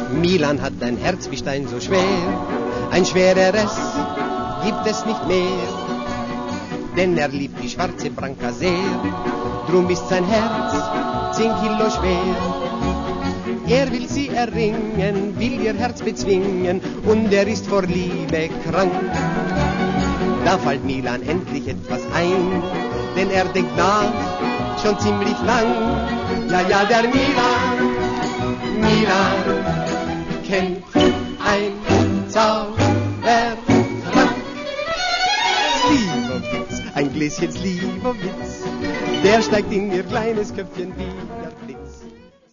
Milan hat ein Herz wie Stein so schwer, ein schwereres gibt es nicht mehr. Denn liebt die schwarze Branka sehr, drum ist sein Herz 10 Kilo schwer. Will sie erringen, will ihr Herz bezwingen und ist vor Liebe krank. Da fällt Milan endlich etwas ein, denn denkt nach schon ziemlich lang. Ja, der Milan kennt ein Zaubertrank. Slivovitz, ein Gläschen Slivovitz, der steigt in ihr kleines Köpfchen wie der Blitz.